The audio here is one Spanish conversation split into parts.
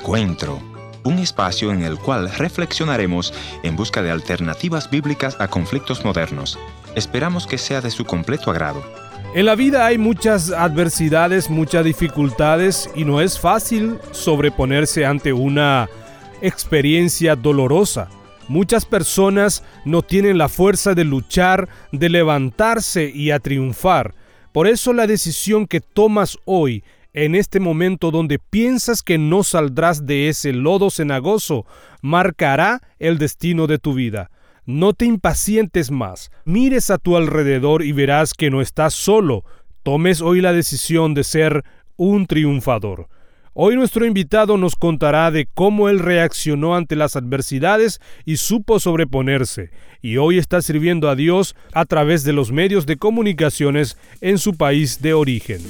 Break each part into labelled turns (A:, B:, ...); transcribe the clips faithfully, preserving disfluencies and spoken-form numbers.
A: Encuentro, un espacio en el cual reflexionaremos en busca de alternativas bíblicas a conflictos modernos. Esperamos que sea de su completo agrado.
B: En la vida hay muchas adversidades, muchas dificultades y no es fácil sobreponerse ante una experiencia dolorosa. Muchas personas no tienen la fuerza de luchar, de levantarse y a triunfar. Por eso la decisión que tomas hoy, en este momento donde piensas que no saldrás de ese lodo cenagoso, marcará el destino de tu vida. No te impacientes más. Mires a tu alrededor y verás que no estás solo. Tomes hoy la decisión de ser un triunfador. Hoy nuestro invitado nos contará de cómo él reaccionó ante las adversidades y supo sobreponerse. Y hoy está sirviendo a Dios a través de los medios de comunicaciones en su país de origen.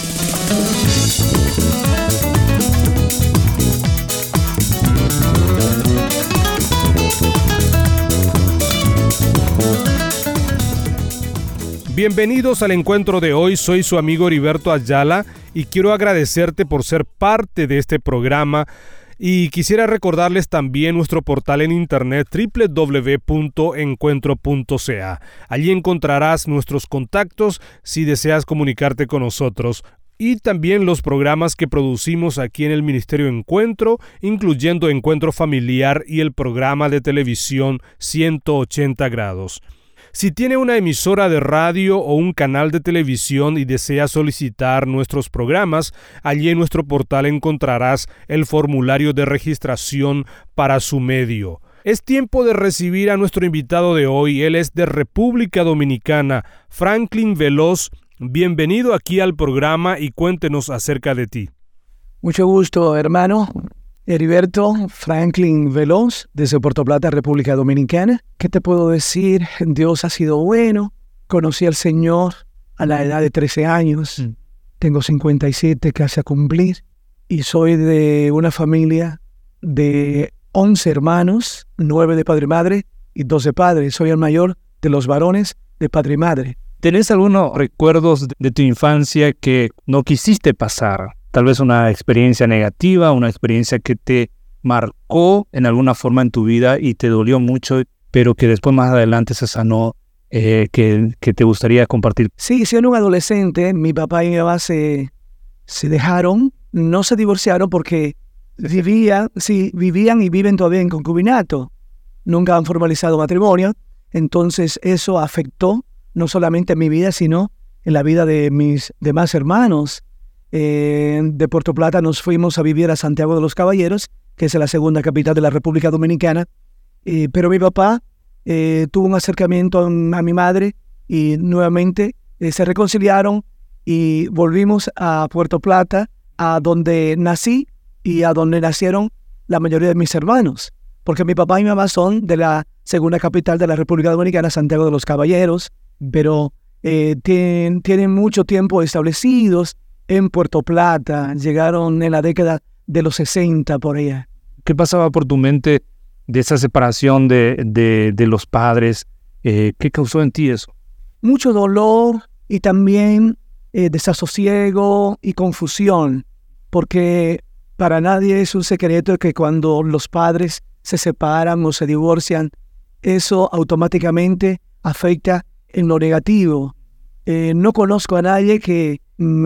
B: Bienvenidos al encuentro de hoy, soy su amigo Heriberto Ayala y quiero agradecerte por ser parte de este programa y quisiera recordarles también nuestro portal en internet doble u doble u doble u punto encuentro punto c a. Allí encontrarás nuestros contactos si deseas comunicarte con nosotros y también los programas que producimos aquí en el Ministerio Encuentro, incluyendo Encuentro Familiar y el programa de televisión ciento ochenta grados. Si tiene una emisora de radio o un canal de televisión y desea solicitar nuestros programas, allí en nuestro portal encontrarás el formulario de registración para su medio. Es tiempo de recibir a nuestro invitado de hoy. Él es de República Dominicana, Franklin Veloz. Bienvenido aquí al programa y cuéntenos acerca de ti.
C: Mucho gusto, hermano. Heriberto Franklin Veloz, desde Puerto Plata, República Dominicana. ¿Qué te puedo decir? Dios ha sido bueno. Conocí al Señor a la edad de trece años. Mm. Tengo cincuenta y siete casi a cumplir. Y soy de una familia de once hermanos, nueve de padre y madre y dos de padre. Soy el mayor de los varones de padre y madre.
D: ¿Tenés algunos recuerdos de tu infancia que no quisiste pasar? Tal vez una experiencia negativa, una experiencia que te marcó en alguna forma en tu vida y te dolió mucho, pero que después más adelante se sanó, eh, que, que te gustaría compartir.
C: Sí, siendo un adolescente, mi papá y mi mamá se, se dejaron, no se divorciaron porque vivían, sí, vivían y viven todavía en concubinato. Nunca han formalizado matrimonio, entonces eso afectó no solamente en mi vida, sino en la vida de mis demás hermanos. Eh, de Puerto Plata nos fuimos a vivir a Santiago de los Caballeros, que es la segunda capital de la República Dominicana, eh, pero mi papá eh, tuvo un acercamiento a, a mi madre y nuevamente eh, se reconciliaron y volvimos a Puerto Plata, a donde nací y a donde nacieron la mayoría de mis hermanos, porque mi papá y mi mamá son de la segunda capital de la República Dominicana, Santiago de los Caballeros, pero eh, tienen, tienen mucho tiempo establecidos en Puerto Plata, llegaron en la década de los sesenta por allá.
D: ¿Qué pasaba por tu mente de esa separación de, de, de los padres? Eh, ¿Qué causó en ti eso?
C: Mucho dolor y también eh, desasosiego y confusión, porque para nadie es un secreto que cuando los padres se separan o se divorcian, eso automáticamente afecta en lo negativo. Eh, no conozco a nadie que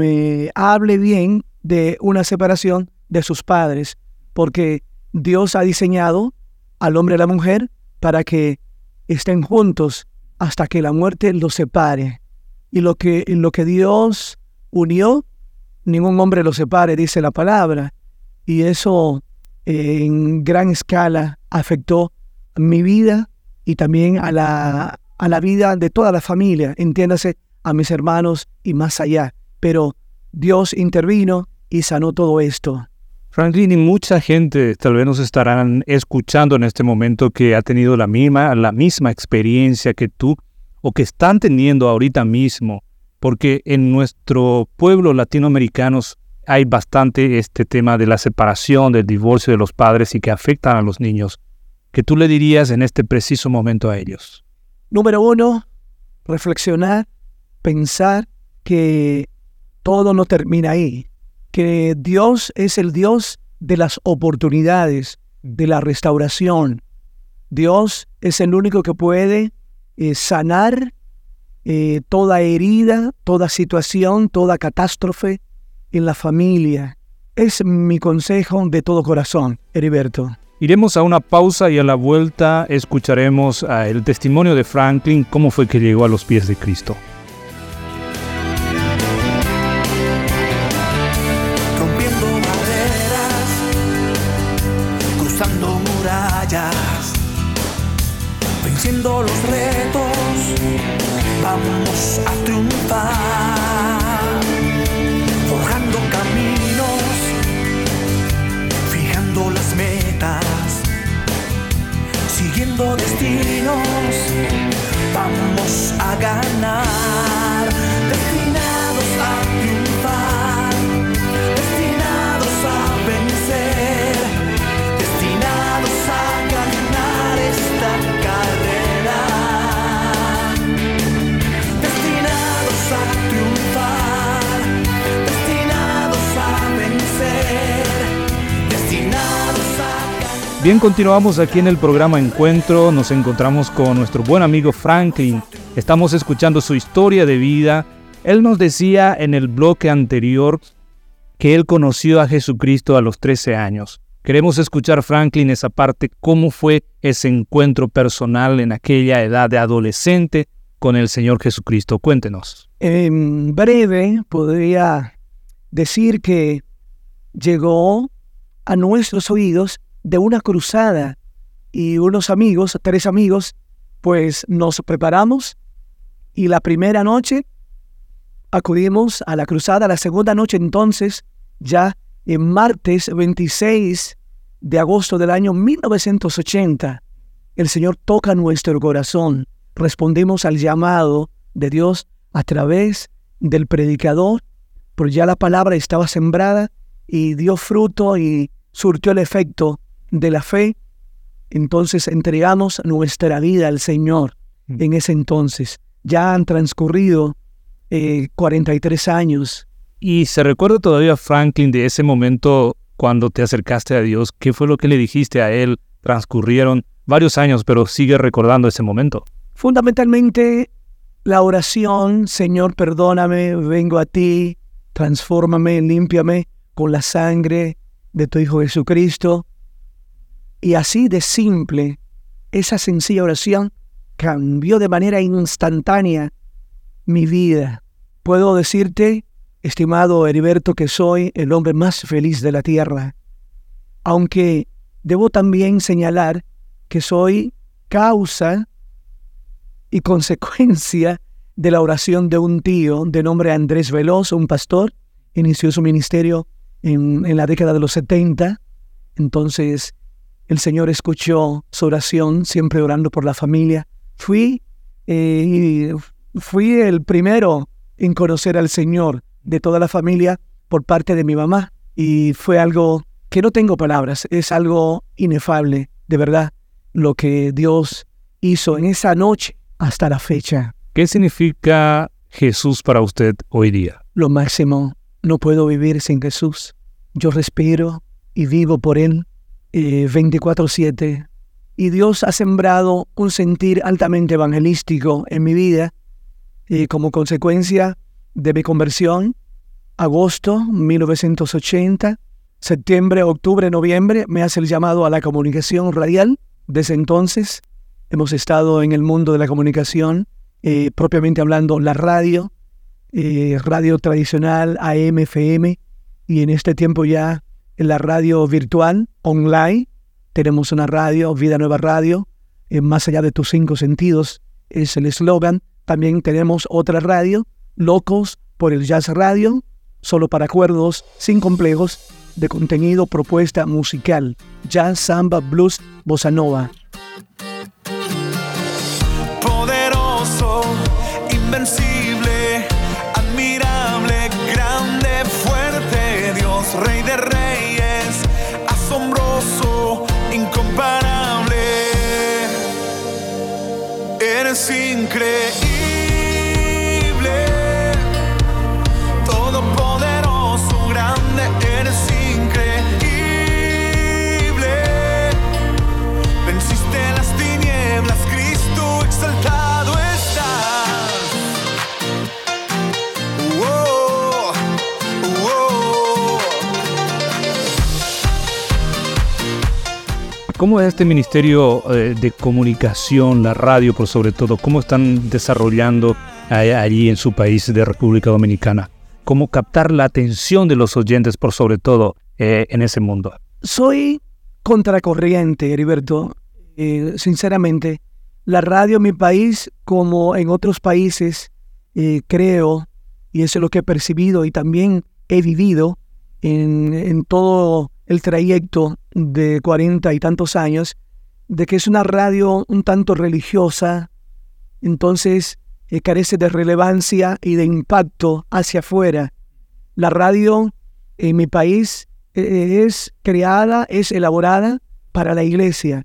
C: me hable bien de una separación de sus padres, porque Dios ha diseñado al hombre y a la mujer para que estén juntos hasta que la muerte los separe. Y lo que, lo que Dios unió, ningún hombre lo separe, dice la palabra. Y eso eh, en gran escala afectó mi vida y también a la, a la vida de toda la familia, entiéndase, a mis hermanos y más allá. Pero Dios intervino y sanó todo esto.
D: Franklin, y mucha gente tal vez nos estarán escuchando en este momento que ha tenido la misma, la misma experiencia que tú o que están teniendo ahorita mismo, porque en nuestro pueblo latinoamericanos hay bastante este tema de la separación, del divorcio de los padres y que afectan a los niños. ¿Qué tú le dirías en este preciso momento a ellos?
C: Número uno, reflexionar, pensar que todo no termina ahí, que Dios es el Dios de las oportunidades, de la restauración. Dios es el único que puede eh, sanar eh, toda herida, toda situación, toda catástrofe en la familia. Es mi consejo de todo corazón, Heriberto.
D: Iremos a una pausa y a la vuelta escucharemos uh, el testimonio de Franklin, cómo fue que llegó a los pies de Cristo.
E: Rompiendo barreras, cruzando murallas, venciendo los retos, vamos a triunfar, forjando caminos, fijando las metas, siguiendo destinos, vamos a ganar, destinados a triunfar, destinados a vencer, destinados a ganar esta carrera, destinados a triunfar, destinados a vencer, destinados a ganar.
D: Bien, continuamos aquí en el programa Encuentro. Nos encontramos con nuestro buen amigo Franklin. Estamos escuchando su historia de vida. Él nos decía en el bloque anterior que él conoció a Jesucristo a los trece años. Queremos escuchar, Franklin, esa parte, cómo fue ese encuentro personal en aquella edad de adolescente con el Señor Jesucristo. Cuéntenos.
C: En breve, podría decir que llegó a nuestros oídos de una cruzada y unos amigos, tres amigos, pues nos preparamos y la primera noche acudimos a la cruzada. La segunda noche entonces, ya en martes veintiséis de agosto del año mil novecientos ochenta, el Señor toca nuestro corazón. Respondimos al llamado de Dios a través del predicador, pero ya la palabra estaba sembrada y dio fruto y surtió el efecto de la fe. Entonces entregamos nuestra vida al Señor en ese entonces. Ya han transcurrido eh, cuarenta y tres años.
D: ¿Y se recuerda todavía, Franklin, de ese momento cuando te acercaste a Dios? ¿Qué fue lo que le dijiste a Él? Transcurrieron varios años, pero sigue recordando ese momento.
C: Fundamentalmente la oración: Señor, perdóname, vengo a ti, transfórmame, límpiame con la sangre de tu Hijo Jesucristo. Y así de simple, esa sencilla oración cambió de manera instantánea mi vida. Puedo decirte, estimado Heriberto, que soy el hombre más feliz de la tierra, aunque debo también señalar que soy causa y consecuencia de la oración de un tío de nombre Andrés Veloso, un pastor. Inició su ministerio en, en la década de los setenta. Entonces el Señor escuchó su oración, siempre orando por la familia. Fui, eh, fui el primero en conocer al Señor de toda la familia por parte de mi mamá. Y fue algo que no tengo palabras, es algo inefable, de verdad, lo que Dios hizo en esa noche hasta la fecha.
D: ¿Qué significa Jesús para usted hoy día?
C: Lo máximo. No puedo vivir sin Jesús. Yo respiro y vivo por Él eh, veinticuatro siete. Y Dios ha sembrado un sentir altamente evangelístico en mi vida eh, como consecuencia de mi conversión. Agosto mil novecientos ochenta, septiembre, octubre, noviembre, me hace el llamado a la comunicación radial. Desde entonces hemos estado en el mundo de la comunicación, eh, propiamente hablando la radio, eh, radio tradicional, A M, F M, y en este tiempo ya en la radio virtual, online. Tenemos una radio, Vida Nueva Radio, eh, más allá de tus cinco sentidos, es el eslogan. También tenemos otra radio, Locos por el Jazz Radio, solo para cuerdos, sin complejos, de contenido, propuesta musical, jazz, samba, blues, bossa nova.
E: Poderoso, invencible, admirable, grande, fuerte, Dios, Rey de Reyes, asombroso, incomparable. Eres increíble, todopoderoso, grande, eres increíble.
D: ¿Cómo es este ministerio eh, de comunicación, la radio por sobre todo? ¿Cómo están desarrollando allá, allí en su país de República Dominicana? ¿Cómo captar la atención de los oyentes por sobre todo eh, en ese mundo?
C: Soy contracorriente, Heriberto. Eh, sinceramente, la radio en mi país, como en otros países, eh, creo, y eso es lo que he percibido y también he vivido en, en todo el trayecto de cuarenta y tantos años, de que es una radio un tanto religiosa, entonces eh, carece de relevancia y de impacto hacia afuera. La radio en mi país eh, es creada, es elaborada para la iglesia,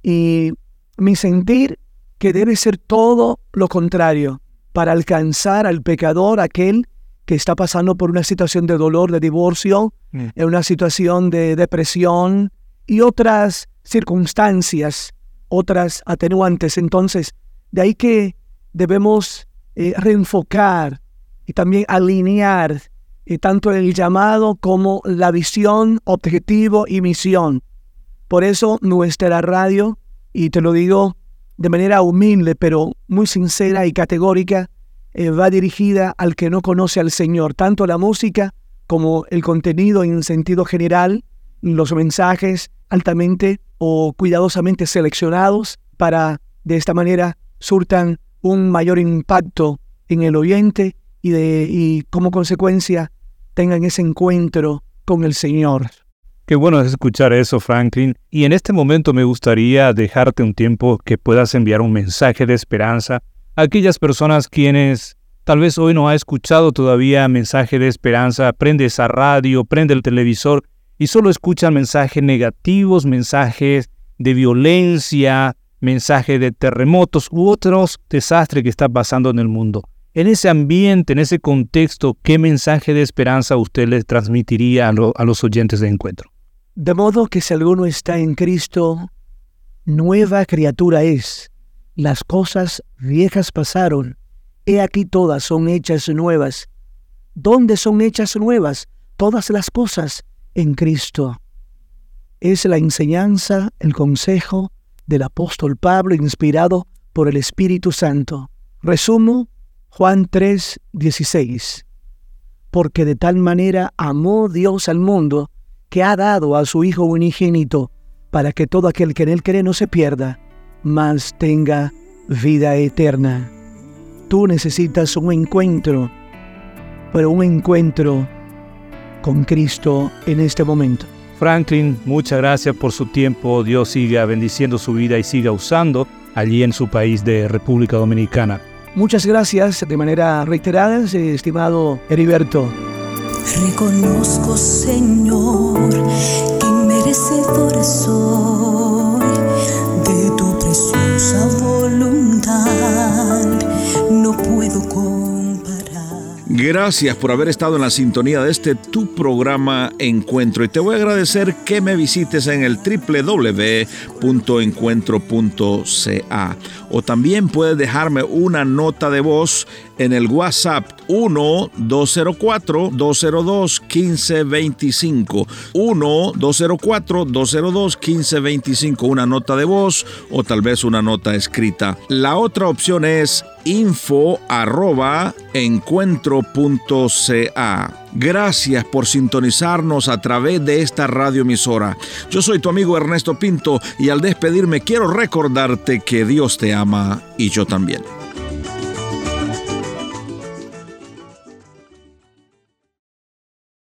C: y mi sentir que debe ser todo lo contrario, para alcanzar al pecador, aquel que está pasando por una situación de dolor, de divorcio, mm. en una situación de depresión y otras circunstancias, otras atenuantes. Entonces, de ahí que debemos eh, reenfocar y también alinear eh, tanto el llamado como la visión, objetivo y misión. Por eso nuestra radio, y te lo digo de manera humilde, pero muy sincera y categórica, eh, va dirigida al que no conoce al Señor. Tanto la música como el contenido en sentido general, los mensajes altamente o cuidadosamente seleccionados para, de esta manera, surtan un mayor impacto en el oyente y, de, y como consecuencia tengan ese encuentro con el Señor.
D: Qué bueno es escuchar eso, Franklin. Y en este momento me gustaría dejarte un tiempo que puedas enviar un mensaje de esperanza a aquellas personas quienes tal vez hoy no ha escuchado todavía mensaje de esperanza, prende esa radio, prende el televisor y solo escuchan mensajes negativos, mensajes de violencia, mensajes de terremotos u otros desastres que está pasando en el mundo. En ese ambiente, en ese contexto, ¿qué mensaje de esperanza usted les transmitiría a, lo, a los oyentes de Encuentro?
C: De modo que si alguno está en Cristo, nueva criatura es. Las cosas viejas pasaron, he aquí todas son hechas nuevas. ¿Dónde son hechas nuevas? Todas las cosas en Cristo. Es la enseñanza, el consejo del apóstol Pablo, inspirado por el Espíritu Santo. Resumo Juan tres, dieciséis. Porque de tal manera amó Dios al mundo, que ha dado a su Hijo unigénito, para que todo aquel que en él cree no se pierda, mas tenga vida eterna. Tú necesitas un encuentro, pero un encuentro con Cristo en este momento.
D: Franklin, muchas gracias por su tiempo. Dios siga bendiciendo su vida y siga usando allí en su país de República Dominicana.
C: Muchas gracias de manera reiterada, estimado Heriberto.
F: Reconozco, Señor, que merecedor soy de tu preciosa voluntad. No puedo comparar.
G: Gracias por haber estado en la sintonía de este tu programa Encuentro. Y te voy a agradecer que me visites en el doble u doble u doble u punto encuentro punto c a. O también puedes dejarme una nota de voz en el WhatsApp uno dos cero cuatro, dos cero dos, uno cinco dos cinco. uno dos cero cuatro, dos cero dos, uno cinco dos cinco. Una nota de voz o tal vez una nota escrita. La otra opción es info arroba encuentro punto c a. Gracias por sintonizarnos a través de esta radioemisora. Yo soy tu amigo Ernesto Pinto y al despedirme quiero recordarte que Dios te ama y yo también.